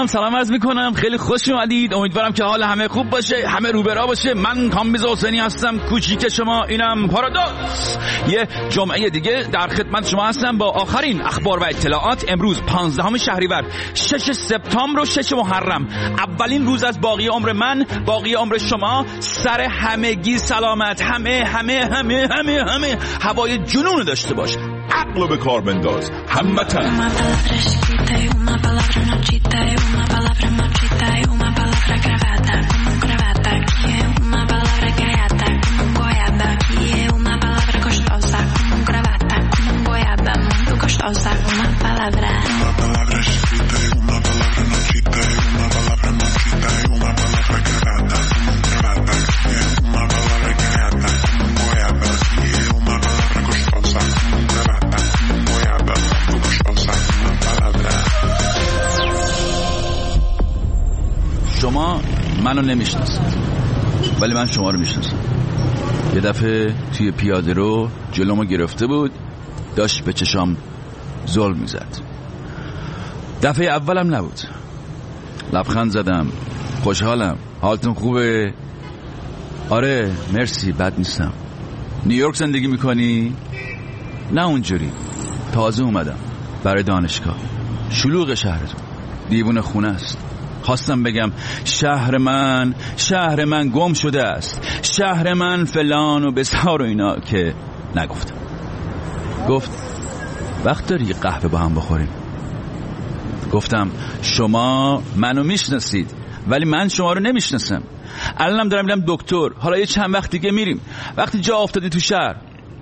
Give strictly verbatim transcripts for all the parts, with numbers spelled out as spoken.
سلام سلام عرض میکنم، خیلی خوش اومدید. امیدوارم که حال همه خوب باشه، همه رو برا باشه. من کامبیز حسینی هستم، کوچیک شما، اینم پارادوکس. یه جمعه دیگه در خدمت شما هستم با آخرین اخبار و اطلاعات. امروز پانزدهم شهریور، شش سپتامبر و شش محرم، اولین روز از باقی عمر من، باقی عمر شما. سر همگی سلامت، همه همه همه همه همه هوای جنون داشته باش، عقل به کار بنداز هموطن. شما منو نمیشناسید ولی من شما رو میشناسم. یه دفعه توی پیاده رو جلومو گرفته بود، داشت به چشام ظلم میزد. دفعه اولم نبود. لبخند زدم، خوشحالم، حالتون خوبه؟ آره مرسی، بد نیستم. نیویورک زندگی میکنی؟ نه اونجوری، تازه اومدم برای دانشگاه. شلوغ شهرتون، دیوونه خونه است. خواستم بگم شهر من شهر من گم شده است، شهر من فلان و بسار و اینا، که نگفتم. گفت وقت داری یه قهوه با هم بخوریم؟ گفتم شما منو میشناسید ولی من شما رو نمیشناسم. الانم دارم میرم دکتر، حالا یه چند وقت دیگه میریم، وقتی جا افتادی تو شهر.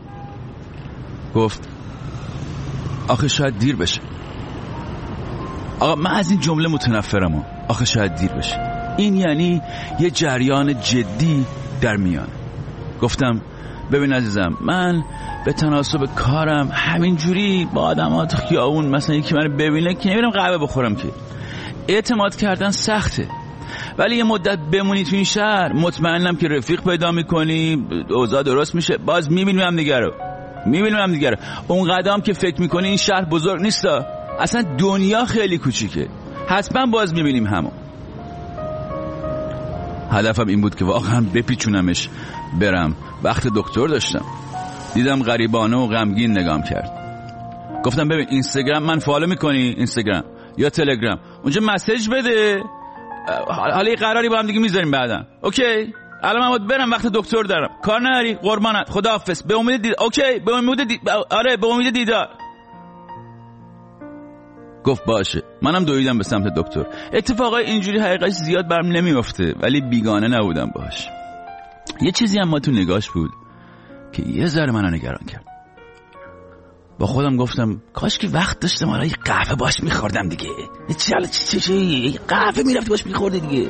گفت آخه شاید دیر بشه. آقا من از این جمله متنفرم، آخه شاید دیر بشه. این یعنی یه جریان جدی در میان. گفتم ببین عزیزم، من به تناسب کارم همینجوری با آدمات خیابون مثلا یکی منو ببینه که نمیرم قهوه بخورم. که اعتماد کردن سخته، ولی یه مدت بمونی تو این شهر مطمئنم که رفیق پیدا میکنی، اوضاع درست میشه، باز میبینیم هم دیگه رو میبینیم هم دیگه رو اون قدم که فکر میکنی این شهر بزرگ نیستا، اصلا دنیا خیلی کوچیکه، حتما باز میبینیم همون. هدفم این بود که واقعا بپیچونمش برم. وقت دکتر داشتم، دیدم غریبانه و غمگین نگام کرد. گفتم ببین اینستاگرام من فالو میکنی؟ اینستاگرام یا تلگرام؟ اونجا مسیج بده، حالا یه قراری با هم دیگه میذاریم بعداً. اوکی الان من باید برم، وقت دکتر دارم، کار نداری؟ قربانت، خداحافظ، به امید دید. اوکی به امید دید. آره به امید دیدار. گفت باشه. منم دویدم به سمت دکتر. اتفاقای اینجوری حقیقتش زیاد برام نمیافته ولی بیگانه نبودم باش. یه چیزی اما تو نگاش بود که یه ذره منو نگران کرد. با خودم گفتم کاش که وقت داشتم حالا یه قهوه باش میخوردم دیگه. چی حالا چی چی قهوه میرفتی باش میخوردی دیگه.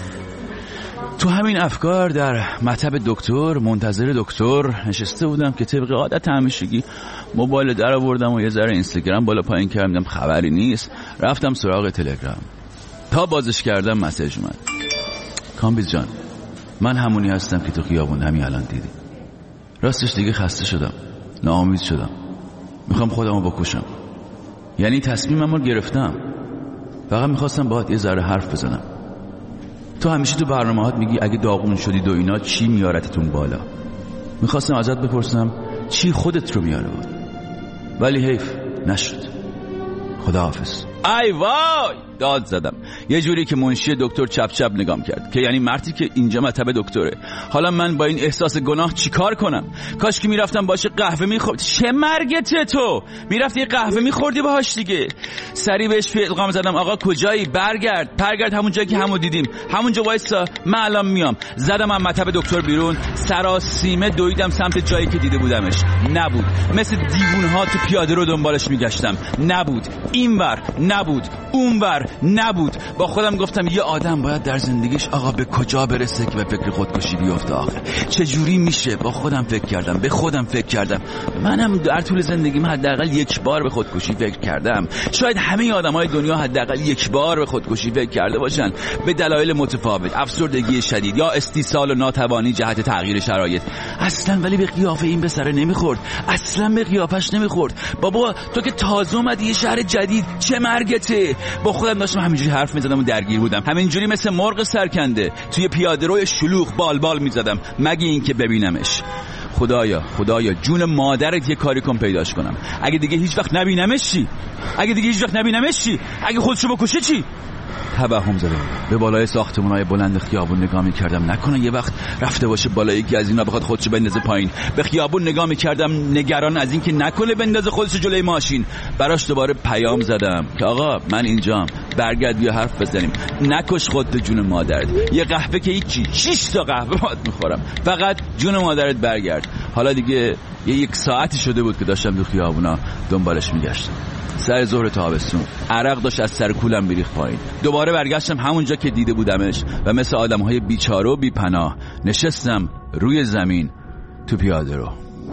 تو همین افکار در مطب دکتر، منتظر دکتر نشسته بودم که طبق عادت همیشگی موبایل در آوردم و یه ذره اینستاگرام بالا پایین کردم، خبری نیست. رفتم سراغ تلگرام، تا بازش کردم مسیج اومد. کامبیز جان، من همونی هستم که تو خیابون همین الان دیدی. راستش دیگه خسته شدم، ناامید شدم، میخوام خودمو بکشم. یعنی تصمیمم رو گرفتم، فقط میخواستم باهات یه ذره حرف بزنم. تو همیشه تو برنامه‌هات میگی اگه داغون شدید و اینا چی میارتتون بالا. میخواستم ازت بپرسم چی خودت رو میاره بالا، ولی حیف نشد. خداحافظ. ای وای داد زدم، یه جوری که منشی دکتر چپ چپ نگام کرد که یعنی مردی که اینجا مطب دکتره. حالا من با این احساس گناه چیکار کنم؟ کاش که میرفتم باشه قهوه میخورد. چه مرگته تو؟ میرفتی یه قهوه میخوردی باهاش دیگه. سری بهش پیغام زدم آقا کجایی؟ برگرد برگرد همون جایی که همو دیدیم، همونجا وایسا، من الان میام. زدم از مطب دکتر بیرون، سراسیمه دویدم سمت جایی که دیده بودمش. نبود. مثل دیوونها تو پیاده رو دنبالش میگشتم. نبود. اینور نبود، اونور نبود. با خودم گفتم یه آدم باید در زندگیش آقا به کجا برسه که به فکر خودکشی بیفته؟ آخه چه جوری میشه؟ با خودم فکر کردم، به خودم فکر کردم. منم در طول زندگیم حداقل یک بار به خودکشی فکر کردم. شاید همه آدمای دنیا حداقل یک بار به خودکشی فکر کرده باشن، به دلایل متفاوت، افسردگی شدید یا استیصال و ناتوانی جهت تغییر شرایط. اصلا ولی به قیافه این پسر نمیخورد، اصلا به قیافش نمیخورد. بابا تو که تازه اومدی یه شهر جدید، چه مرگته. با خودم داشتم همینجوری حرف میزدم و درگیر بودم، همینجوری مثل مرغ سرکنده توی پیاده‌روی شلوغ بال بال میزدم مگه اینکه ببینمش. خدایا خدایا جون مادرت یه کاری کن پیداش کنم. اگه دیگه هیچ وقت نبینمش چی؟ اگه دیگه هیچ وقت نبینمش چی؟ اگه خودشو بکشه چی؟ توهم زده به بالای ساختمان‌های بلند خیابون نگاه می‌کردم، نکنه یه وقت رفته باشه بالای یکی از اینا بخواد خودشو بندازه پایین. به خیابون نگاه می‌کردم نگران از این که نکنه بندازه خودشو جلوی ماشین. براش دوباره پیام زدم که آقا من اینجام، برگرد بیا حرف بزنیم، نکش خودت جون مادرت. یه قهوه که هیچی، شش تا قهوه باهات می‌خورم، فقط جون مادرت برگرد. حالا دیگه یه یک ساعتی شده بود که داشتم تو خیابونا دنبالش می‌گشتم. سر ظهر تابستون عرق داشت از سر کولم میریخت پایین. دوباره برگشتم همونجا که دیده بودمش و مثل آدم‌های بیچاره و بی‌پناه نشستم روی زمین تو پیاده‌رو.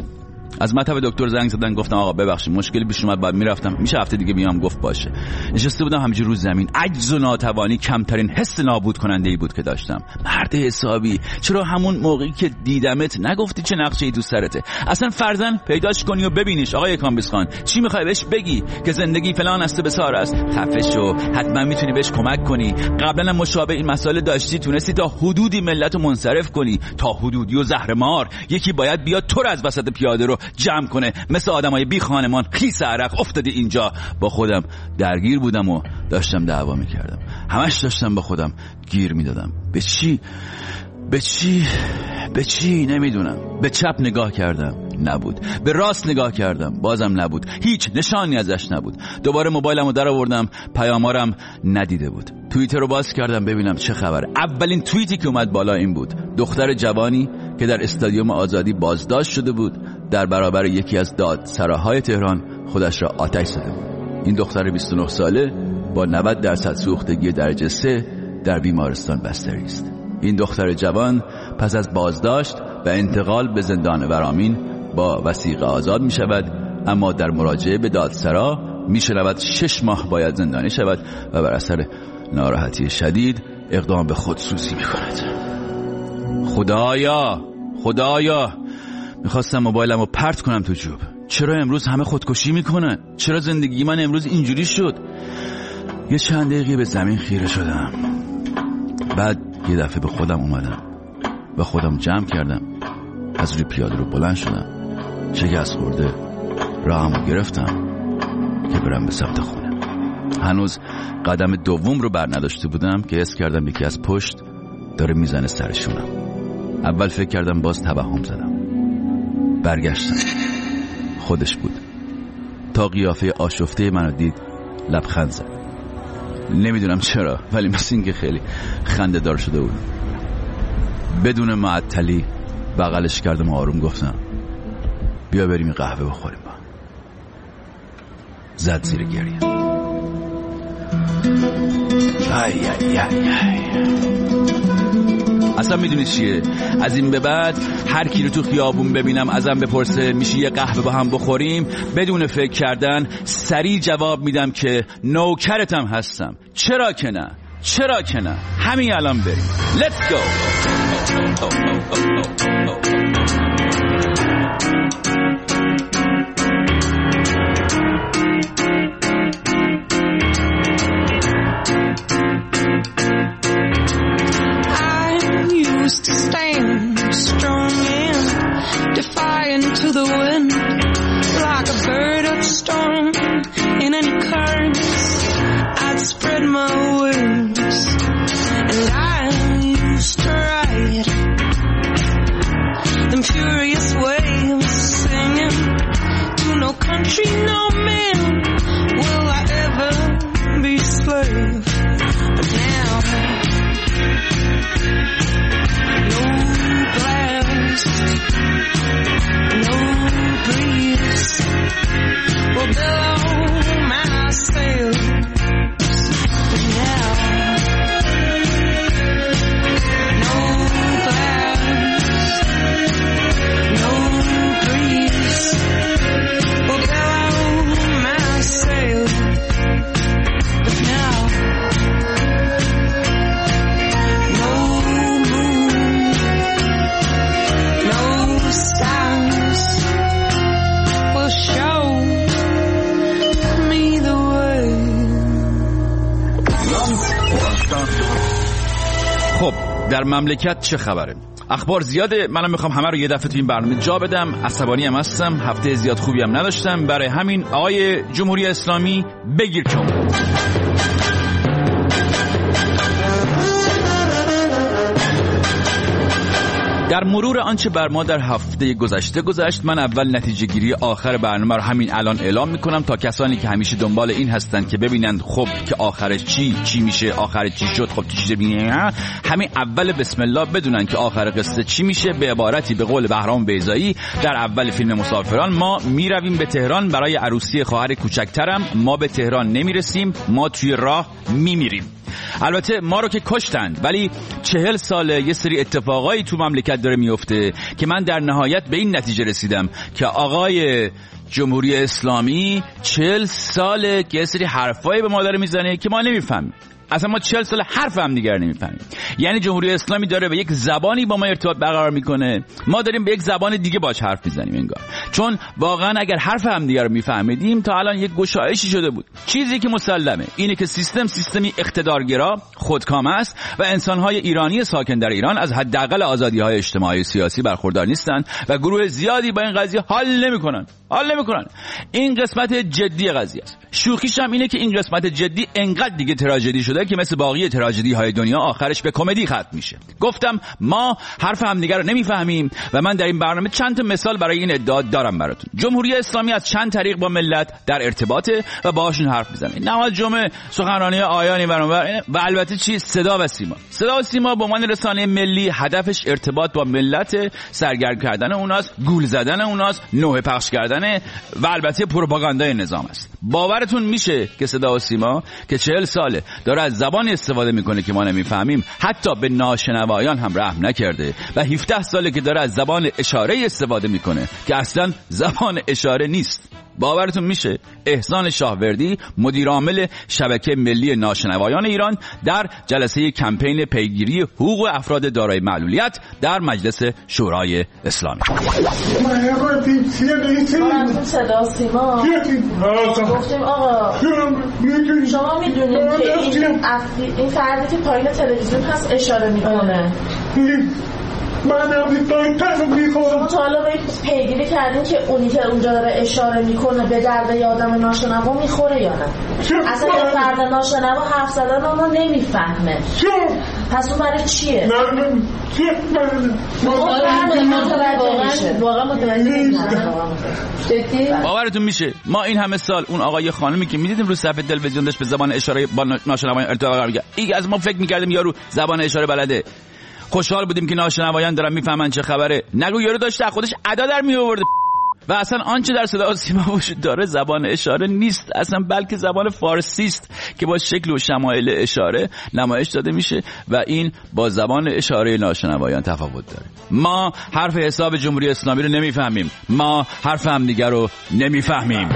از مطب دکتر زنگ زدن، گفتم آقا ببخشید مشکلی پیش اومد بعد میرفتم، میشه هفته دیگه بیام؟ گفت باشه. نشسته بودم همینجوری رو زمین، عجز و ناتوانی کمترین حس نابود کننده ای بود که داشتم. مرد حسابی، چرا همون موقعی که دیدمت نگفتی چه نقشه‌ای تو سرته؟ اصلا فرضاً پیداش کنی و ببینیش. آقای کامبیز خان چی میخوای بهش بگی؟ که زندگی فلان است بسار است؟ خفه شو، حتما میتونی بهش کمک کنی. قبلا هم مشابه این مسائل داشتی، تونستی تا حدودی ملتو منصرف کنی. تا حدودی و زهرمار یکی باید بیاد تو رو از وسط پیاده رو جمع کنه. مثل آدمای بی خانمان خیس عرق افتادی اینجا. با خودم درگیر بودم و داشتم دعوا میکردم، همش داشتم با خودم گیر میدادم. به چی؟ به چی؟ به چی؟ نمیدونم. به چپ نگاه کردم، نبود. به راست نگاه کردم، بازم نبود. هیچ نشانی ازش نبود. دوباره موبایلمو در آوردم، پیامارم ندیده بود. توییتر رو باز کردم ببینم چه خبره. اولین توییتی که اومد بالا این بود: دختر جوانی که در استادیوم آزادی بازداشت شده بود در برابر یکی از دادسراهای تهران خودش را آتش زده بود. این دختر بیست و نه ساله با نود درصد سوختگی درجه سه در بیمارستان بستری است. این دختر جوان پس از بازداشت و انتقال به زندان ورامین با وثیقه آزاد می شود، اما در مراجعه به دادسرا می شود شش ماه باید زندانی شود و بر اثر ناراحتی شدید اقدام به خودسوزی می کند. خدایا خدایا میخواستم موبایلمو پرت کنم تو جوب. چرا امروز همه خودکشی میکنن؟ چرا زندگی من امروز اینجوری شد؟ یه چند دقیقه به زمین خیره شدم، بعد یه دفعه به خودم اومدم و خودم جمع کردم. از روی پیاده رو بلند شدم، شکست خورده راهمو گرفتم که برم به سمت خونه. هنوز قدم دوم رو بر نداشته بودم که حس کردم یکی از پشت داره میزنه سرشونم. اول فکر کردم باز توهم زدم. برگشتم، خودش بود. تا قیافه آشفته منو دید لبخند زد. نمیدونم چرا ولی مثل این که خیلی خنده دار شده بود. بدون معطلی بغلش کردم و آروم گفتم بیا بریم قهوه بخوریم با. زد زیر گریه. ای ای ای ای. اصلا میدونی چیه؟ از این به بعد هر کی رو تو خیابون ببینم ازم بپرسه میشه یه قهوه با هم بخوریم، بدون فکر کردن سریع جواب میدم که نوکرتم هستم. چرا که نه؟ چرا که نه؟ همین الان بریم. Let's go. To stand strong and defiant to the wind, like a bird of the storm in any currents. I'd spread my wings, and I used to ride them furious waves, singing to no country, no man will I ever be slave. But now no breeze will blow my sails, but now no clouds, no breeze will blow my sails, but now no moon, no stars will show در مملکت چه خبره؟ اخبار زیاده، منم میخوام همه رو یه دفعه تو این برنامه جا بدم. عصبانی هم هستم، هفته زیاد خوبی هم نداشتم، برای همین آقای جمهوری اسلامی بگیر چون. در مرور آنچه بر ما در هفته گذشته گذشت، من اول نتیجه گیری آخر برنامه رو همین الان اعلام میکنم تا کسانی که همیشه دنبال این هستند که ببینند خب که آخرش چی چی میشه، آخرش چی شد، خب چی ببینن، همین اول بسم الله بدونن که آخر قصه چی میشه. به عبارتی به قول بهرام بیضایی در اول فیلم مسافران، ما میرویم به تهران برای عروسی خواهر کوچکترم، ما به تهران نمیرسیم، ما توی راه میمیریم. البته ما رو که کشتند، ولی چهل ساله یه سری اتفاقایی تو مملکت داره میفته که من در نهایت به این نتیجه رسیدم که آقای جمهوری اسلامی چهل ساله که یه سری حرفایی به ما داره میزنه که ما نمیفهمیم. اصلا ما چهل سال حرف هم دیگر نمیفهمیم. یعنی جمهوری اسلامی داره به یک زبانی با ما ارتباط برقرار میکنه، ما داریم به یک زبان دیگه باهاش حرف میزنیم انگار. چون واقعا اگر حرف هم دیگر رو میفهمیدیم تا الان یک گشایشی شده بود. چیزی که مسلمه اینه که سیستم سیستمی اقتدارگرا، خودکام است و انسانهای ایرانی ساکن در ایران از حداقل آزادی‌های اجتماعی سیاسی برخوردار نیستند و گروه زیادی با این قضیه حال نمیکنن. حال نمیکنن. این قسمت جدی قضیه است. شوخیش هم اینه که این قسمت جدی انقدر دیگه تراژدی شده که مثل باقی تراژدی های دنیا آخرش به کمدی ختم میشه. گفتم ما حرف همدیگه رو نمیفهمیم و من در این برنامه چند تا مثال برای این ادعا دارم براتون. جمهوری اسلامی از چند طریق با ملت در ارتباطه و باهاشون حرف میزنه. نماز جمعه، سخنرانی آیانی برانور و البته چی صدا و سیما. صدا و سیما به عنوان رسانه ملی هدفش ارتباط با ملت، سرگرم کردن اوناست، گول زدن اوناست، نوع پخش کردن و البته پروپاگاندای نظام است. باورتون میشه که صدا و سیما که چهل ساله داره از زبان استفاده میکنه که ما نمیفهمیم، حتی به ناشنوایان هم رحم نکرده و هفده ساله که داره از زبان اشاره استفاده میکنه که اصلا زبان اشاره نیست. باورتون میشه احسان شاهوردی، مدیر عامل شبکه ملی ناشنوایان ایران، در جلسه کمپین پیگیری حقوق افراد دارای معلولیت در مجلس شورای اسلامی. صدا سیما گفتیم آقا شما میدونید که این این فردی که پایین تلویزیون هست اشاره میکنه. من هم داریم تنو میخورم. شما تا حالا باید پیگیری کردین که اونی که اونجا داره اشاره میکنه به درد یه آدم ناشنوا میخوره یا نه؟ اصلا یه فرد ناشنوا حرف زدن اونو نمیفهمه. پس اون برای چیه؟ نه نه واقعا متوجه باورتون میشه ما این همه سال اون آقای خانمی که میدیدیم رو صفحه تلویزیون داشت به زبان اشاره با ناشنوایان ارتباط برقرار می‌کرد، این از ما فکر می‌کردیم یارو زبان اشاره بلده، خوشحال بودیم که ناشنوایان دارن میفهمن چه خبره. نگو یارو داشته خودش ادا در می آورده و اصلا آنچه در صدا و سیما وجود داره زبان اشاره نیست اصلا، بلکه زبان فارسی است که با شکل و شمایل اشاره نمایش داده میشه و این با زبان اشاره ناشنوایان تفاوت داره. ما حرف حساب جمهوری اسلامی رو نمیفهمیم، ما حرف همدیگر رو نمیفهمیم.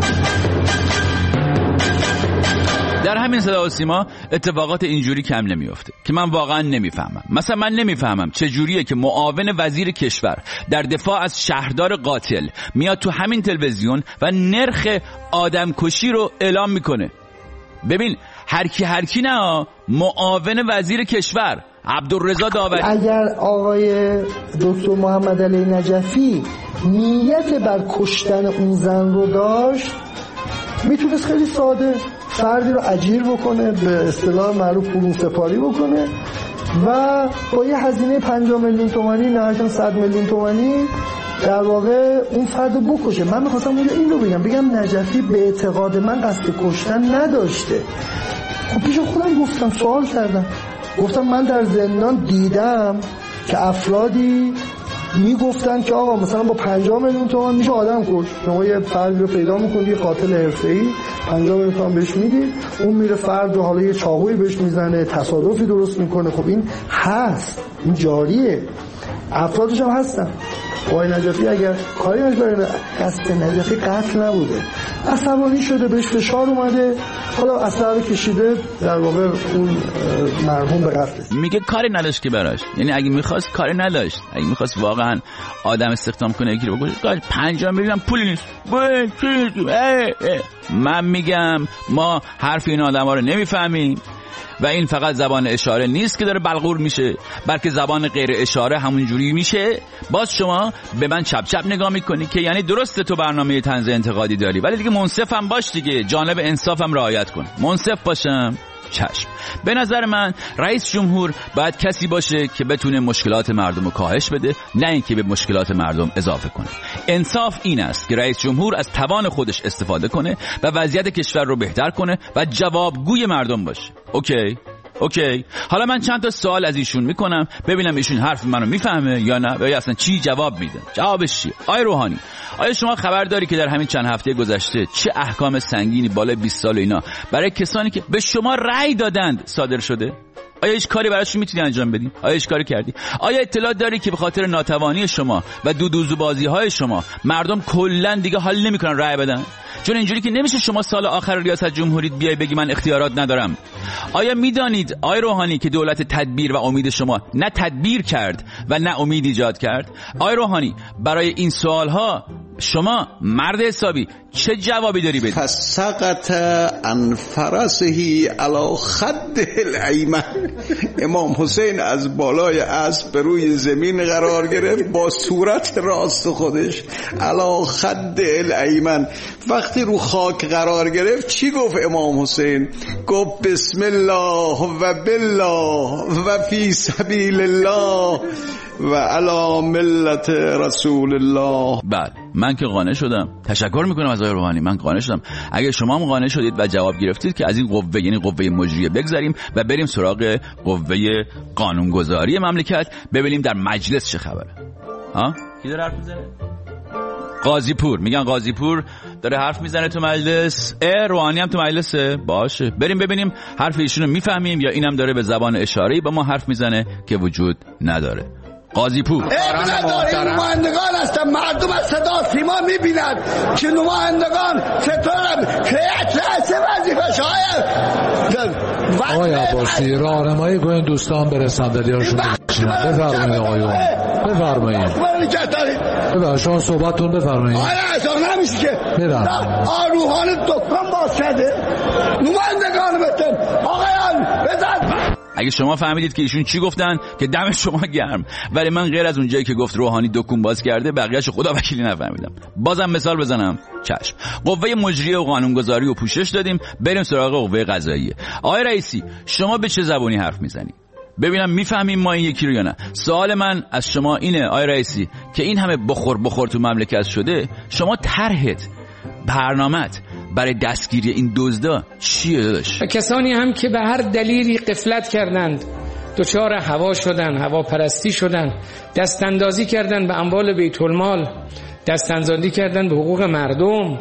در همین صدا و سیما اتفاقات اینجوری کم نمیافته که من واقعا نمیفهمم. مثلا من نمیفهمم چه جوریه که معاون وزیر کشور در دفاع از شهردار قاتل میاد تو همین تلویزیون و نرخ آدمکشی رو اعلام میکنه. ببین هر کی هر کی نه، معاون وزیر کشور عبدالرضا داوری. اگر آقای دکتر محمد علی نجفی نیت بر کشتن اون زن رو داشت، میتونست خیلی ساده فردی رو اجیر بکنه، به اصطلاح معروف قرون سپاری بکنه و با یه هزینه پنجاه میلیون تومانی نهایتاً صد میلیون تومانی در واقع اون فرد رو بکشه. من میخواستم اونجا این رو بگم بگم نجفی به اعتقاد من قصد کشتن نداشته. خب پیش خودم گفتم، سوال کردم، گفتم من در زندان دیدم که افرادی میگفتن که آقا مثلا با پنجاه میلیون تومان میشه آدم کش. شما یه فرد رو پیدا میکنید، یه قاتل حرفه‌ای، پنجاه میلیون تومان بهش میدید، اون میره فرد رو حالا یه چاقویی بهش میزنه، تصادفی درست میکنه. خب این هست، این جاریه، افرادش هم هستن. آقای نجفی اگر کاری نکنه، قصد نجفی قتل نبوده، عصبانی شده، بهش فشار اومده، حالا اثر کشیده، در واقع اون مرحوم به قتل. میگه کاری نداشت که براش، یعنی اگه میخواست کاری نداشت، اگه میخواست واقعا آدم استخدام کنه یکی رو بکشه، پنجاه میلیون پولی نیست. من میگم ما حرف این آدما رو نمیفهمیم و این فقط زبان اشاره نیست که داره بلغور میشه، بلکه زبان غیر اشاره همون جوری میشه. باز شما به من چپ چپ نگاه میکنی که یعنی درسته تو برنامه طنز انتقادی داری، ولی دیگه منصف هم باش دیگه، جانب انصاف هم رعایت کن. منصف باشم؟ چشم. به نظر من رئیس جمهور باید کسی باشه که بتونه مشکلات مردم رو کاهش بده، نه اینکه به مشکلات مردم اضافه کنه. انصاف این است که رئیس جمهور از توان خودش استفاده کنه و وضعیت کشور رو بهتر کنه و جوابگوی مردم باشه. اوکی؟ اوکی. حالا من چند تا سوال از ایشون میکنم ببینم ایشون حرف منو میفهمه یا نه، یا اصلا چی جواب میده. جوابش چیه؟ آقای روحانی، آیا شما خبر داری که در همین چند هفته گذشته چه احکام سنگینی بالای بیست سال اینا برای کسانی که به شما رأی دادند صادر شده؟ آیا هیچ کاری براشون میتونی انجام بدی؟ آیا هیچ کاری کردی؟ آیا اطلاع داری که به خاطر ناتوانی شما و دودوزو بازی های شما مردم کلا دیگه حال نمیکنن رأی بدن؟ چون اینجوری که نمیشه شما سال آخر ریاست جمهوری بیای بگی من اختیارات ندارم. آیا میدانید آقای روحانی که دولت تدبیر و امید شما نه تدبیر کرد و نه امید ایجاد کرد؟ آقای روحانی، برای این سوالها شما مرد حسابی چه جوابی داری بدی؟ فسقط عن فرسه علی خده الایمن. امام حسین از بالای اسب به روی زمین قرار گرفت با صورت راست خودش علی خده الایمن. وقتی رو خاک قرار گرفت چی گفت امام حسین؟ گفت بسم الله و بالله و فی سبیل الله و علی ملت رسول الله. بله، من که قانع شدم. تشکر میکنم از آقای روحانی، من قانع شدم. اگه شما هم قانع شدید و جواب گرفتید که از این قوه، یعنی قوه مجریه، بگذاریم و بریم سراغ قوه قانونگذاری مملکت، ببینیم در مجلس چه خبره. ها؟ کی داره حرف میزنه؟ قاضی پور. میگن قاضی پور داره حرف میزنه تو مجلس. اه، روحانی هم تو مجلسه. باشه، بریم ببینیم حرف ایشونو میفهمیم یا اینم داره به زبان اشاره‌ای با ما حرف میزنه که وجود نداره. قاضی پور. این نمایندگان هستن، مردم از صدا سیما میبینن که نمایندگان چطور هیئت رئیسه وظیفه شاید آقای عباسی راهنمایی کنین دوستان برسن دلیاشون بشینن. بفرمایید آقایون، بفرمایید. بفرمایید شما صحبتتون بفرمایید. آره اصلا نمیشه که برم آروحان دکان باز کرده نمایندگان بتن آقایان بزن. اگه شما فهمیدید که ایشون چی گفتن که دم شما گرم، ولی من غیر از اونجایی که گفت روحانی دکون باز کرده بقیه‌اشو خدا وکیلی نفهمیدم. بازم مثال بزنم. چشم. قوه مجریه و قانونگذاری و پوشش دادیم، بریم سراغ قوه قضاییه. آقای رئیسی، شما به چه زبانی حرف میزنی؟ ببینم میفهمیم ما این یکی رو یا نه. سوال من از شما اینه آقای رئیسی که این همه بخور بخور تو مملکت شده، شما طرحت، برنامه‌ت برای دستگیری این دزدا چیه داداش؟ و کسانی هم که به هر دلیلی غفلت کردند، دچار هوا شدن، هوا پرستی شدن، دست اندازی کردن به اموال بیت المال، دست اندازی کردن به حقوق مردم،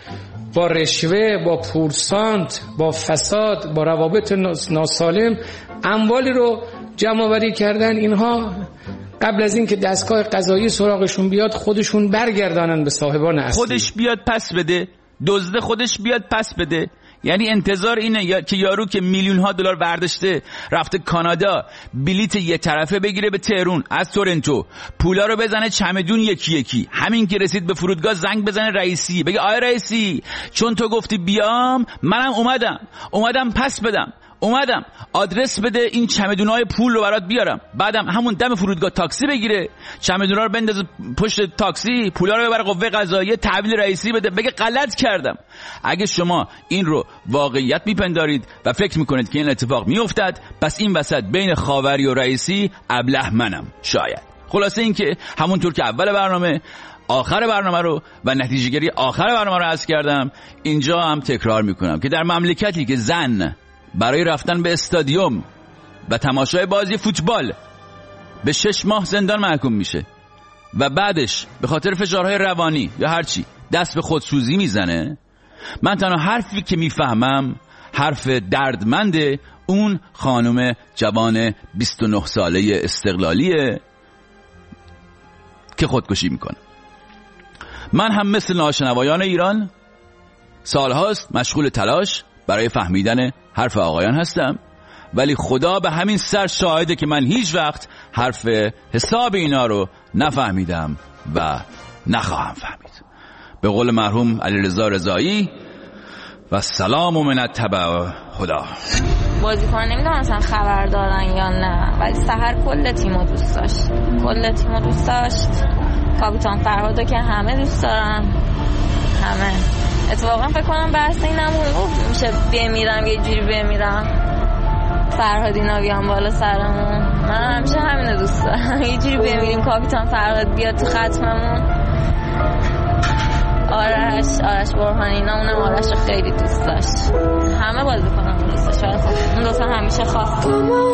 با رشوه، با پورسانت، با فساد، با روابط ناسالم اموالی رو جمع آوری کردن. اینها قبل از این که دستگاه قضایی سراغشون بیاد خودشون برگردانن به صاحبان اصلی. خودش بیاد پس بده، دزد خودش بیاد پس بده. یعنی انتظار اینه یا... که یارو که میلیون ها دلار برداشته رفته کانادا بلیت یه طرفه بگیره به تهرون از تورنتو، پولا رو بزنه چمدون یکی یکی، همین که رسید به فرودگاه زنگ بزنه رئیسی بگه آی رئیسی چون تو گفتی بیام منم اومدم اومدم پس بدم، اومدم آدرس بده این چمدونای پول رو برات بیارم. بعدم همون دم فرودگاه تاکسی بگیره، چمدونا رو بندازه پشت تاکسی، پولا رو ببره قوه قضاییه تحویل رئیسی بده، بگه غلط کردم. اگه شما این رو واقعیت میپندارید و فکر میکنید که این اتفاق میافتد، پس این وسط بین خاوری و رئیسی ابله منم شاید. خلاصه این که همونطور که اول برنامه آخر برنامه رو و نتیجه گیری آخر برنامه رو عرض کردم، اینجا هم تکرار میکنم که در مملکتی که زن برای رفتن به استادیوم و تماشای بازی فوتبال به شش ماه زندان محکوم میشه و بعدش به خاطر فشارهای روانی یا هرچی دست به خودسوزی میزنه، من تنها حرفی که میفهمم حرف دردمنده اون خانم جوان بیست و نه ساله استقلالیه که خودکشی میکنه. من هم مثل ناشنوایان ایران سالهاست مشغول تلاش برای فهمیدن حرف آقایان هستم، ولی خدا به همین سر شاهده که من هیچ وقت حرف حساب اینا رو نفهمیدم و نخواهم فهمید. به قول مرحوم علیرضا رضایی و سلام من التبع خدا. بازیکن نمیدونم مثلا خبر دارن یا نه، ولی سحر کل تیمو دوست داشت، کل تیمو دوست داشت. کاپیتان فرهادو که همه دوست دارن، همه. اتفاقا فکر کنم بحث این نمون میشه بمیرم یه جوری بمیرم فرهاد اینا بیان بالا سرمون. من همیشه همینو دوست دارم، یه جوری بمیریم کاپیتان فرهاد بیاد تو ختممون. آرش آرش برهانی اینا، اونم آرش رو خیلی دوست داشت. همه بازی کنم دوست داشت، ولی خب اون دوتا همیشه خواست.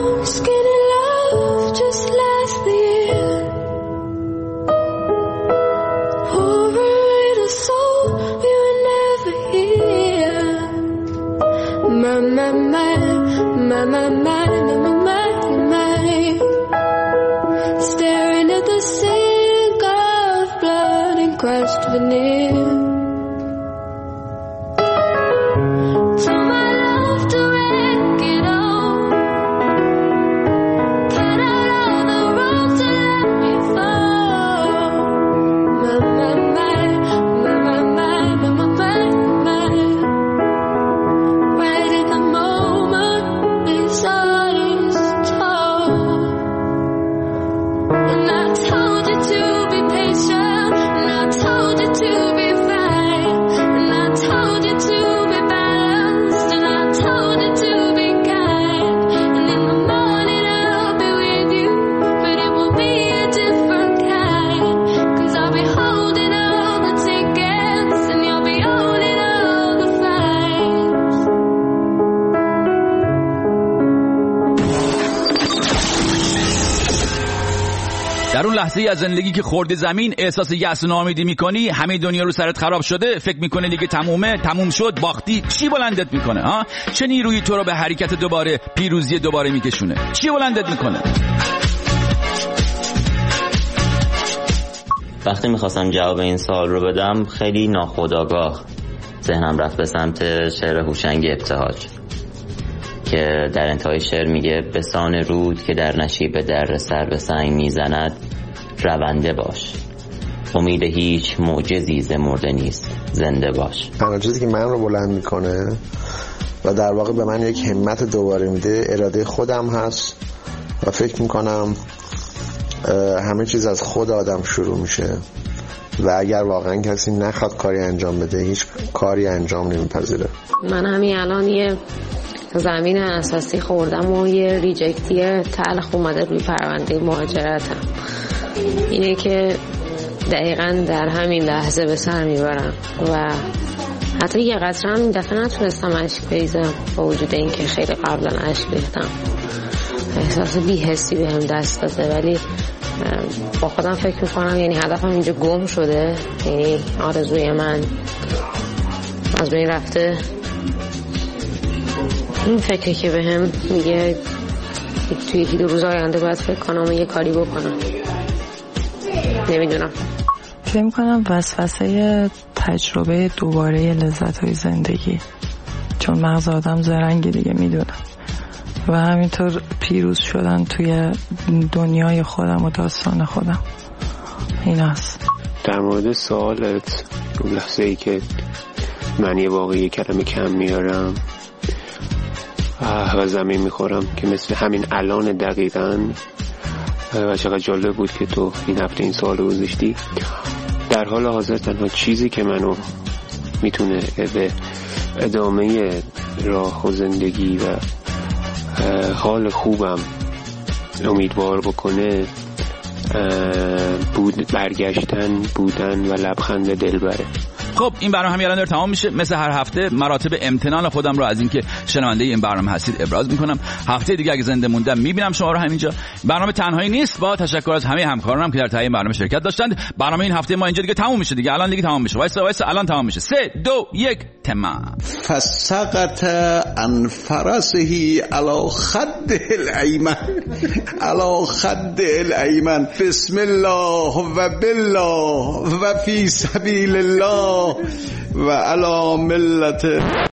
My, my, my, my, my, my, my, my, my, staring at the sink of blood and crushed veneer. Tell my love to wreck it all. Cut out all the rope to let me fall. My, my, my, my, my, my, my, my, my. Right in the moment, these eyes told. And I told you to be patient, and I told you to be fine, and I told you to be balanced, and I told you to be kind. And in the morning I'll be with you, but it will be a different kind. Cause I'll be holding all the tickets, and you'll be holding all the fights. در اون لحظه از زندگی که خورده زمین، احساس یأس و ناامیدی میکنی، همه دنیا رو سرت خراب شده، فکر میکنه دیگه تمومه، تموم شد، باختی، چی بلندت میکنه؟ ها؟ چه نیرویی تو رو به حرکت دوباره، پیروزی دوباره میکشونه؟ چی بلندت میکنه؟ وقتی میخواستم جواب این سوال رو بدم، خیلی ناخودآگاه ذهنم رفت به سمت شعر هوشنگ ابتهاج که در انتهای شعر میگه بسان رود که در نشیب در سر به سنگ میزند رونده باش، امید هیچ معجزی ز مرده نیست، زنده باش. تنها چیزی که من رو بلند میکنه و در واقع به من یک همت دوباره میده اراده خودم هست و فکر میکنم همه چیز از خود آدم شروع میشه و اگر واقعا کسی نخواد کاری انجام بده هیچ کاری انجام نمیپذیره. من همین الان یه زمین اساسی خوردم و یه ریجکتی تلخ اومده روی پرونده مهاجرتم. اینه که دقیقا در همین لحظه به سر میبرم و حتی یه قطره هم این دفعه نتونستم اشک بریزم با وجود این که خیلی قبلا اشک ریختم. احساس بی‌حسی بهم دست داده، ولی با خودم فکر میکنم یعنی هدفم اینجا گم شده، یعنی آرزوی من از بین رفته. این فکری که بهم میگه توی یکی دو روز آینده باید فکر کنم و یه کاری بکنم. نمیدونم. فکر میکنم وسوسه تجربه دوباره لذت‌های زندگی، چون مغز آدم زرنگی دیگه میدونم، و همینطور پیروز شدن توی دنیای خودم و داستان خودم. این هست. در مورد سوالت، اون لحظه ای که معنی واقعی کلمه کم میارم و زمین میخورم که مثل همین الان دقیقاً، و چقدر جالب بود که تو این هفته این سوال رو گذاشتی. در حال حاضر تنها چیزی که منو میتونه به ادامه راه و زندگی و حال خوبم امیدوار بکنه بود برگشتن، بودن و لبخند دلبره. خب این برنامه همین الان داره تمام میشه. مثل هر هفته مراتب امتنان خودم رو از اینکه شنونده این برنامه هستید ابراز میکنم. هفته دیگه اگه زنده موندم میبینم شما رو همینجا. برنامه تنهایی نیست، با تشکر از همه همکارانم که در تهیه برنامه شرکت داشتند. برنامه این هفته ما اینجا دیگه تموم میشه دیگه. الان دیگه تمام میشه. وایس وایس الان تمام میشه. سه دو یک تمام. فسقط عن فرسه علی خد الایمن علی خد الایمن بسم الله و بالله و فی سبیل الله و علی ملت